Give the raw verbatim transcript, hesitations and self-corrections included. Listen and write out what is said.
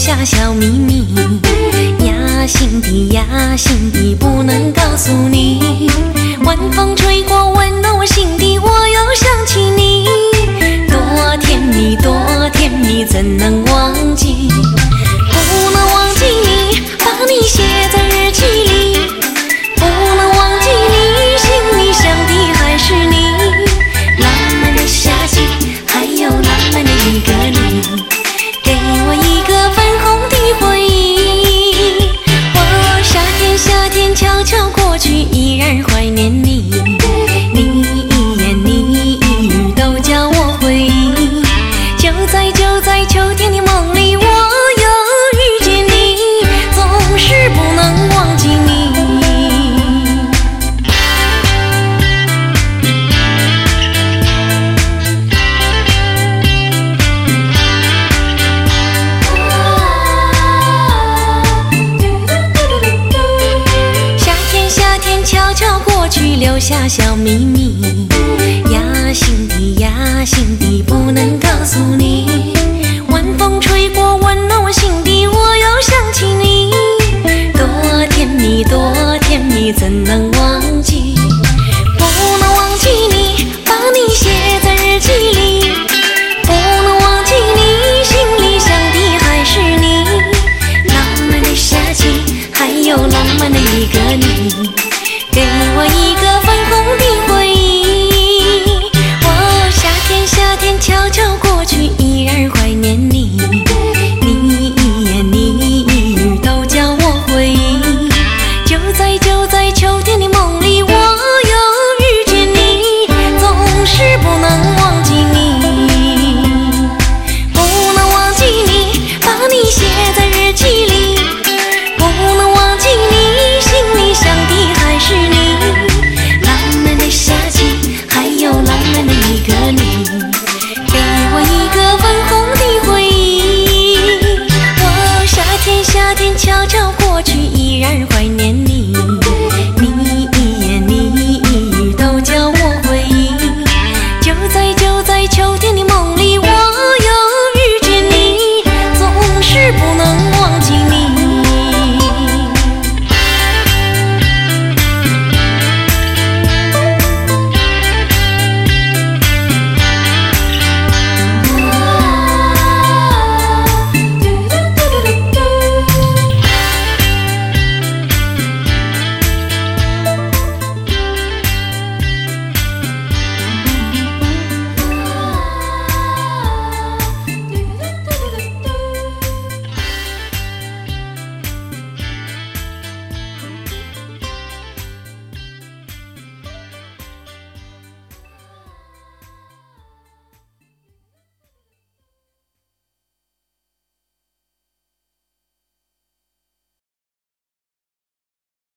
下小秘密，呀心底呀心底不能告诉你。晚风吹过，温暖我心底，我又想起你，多甜蜜多甜蜜，怎能忘记？不能忘记你，把你写在日记里，不能忘记你，心里想的还是你。浪漫的夏季，还有浪漫的一个你，给我一个粉红的回忆。我夏天夏天悄悄过去，依然怀念你，你一言你一语都叫我回忆。就在就在秋天的梦里，我又遇见你，总是不能忘记你。夏天夏天悄悄过去，留下小秘密，呀心底呀心底不能告诉你。晚风吹过，温暖我心底，我又想起你，多甜蜜多甜蜜，怎能忘记？不能忘记你，把你写在日记里，不能忘记你，心里想的还是你。浪漫的夏季，还有浪漫的一个你，给我一个粉红的回忆。我夏天夏天悄悄过去，依然怀念你，你一言你一语都叫我回忆。就在就在秋天的梦里，我又遇见你，总是不能忘记你。不能忘记你，把你写在日记里，不能忘记你，心里想的还是你。浪漫的夏季，还有浪漫的一个你，给我一个粉红的回忆。我夏天夏天悄悄过去，依然怀念你，你一言你一语都叫我回忆。就在就在秋天的梦里，我又遇见你，总是不能忘记你。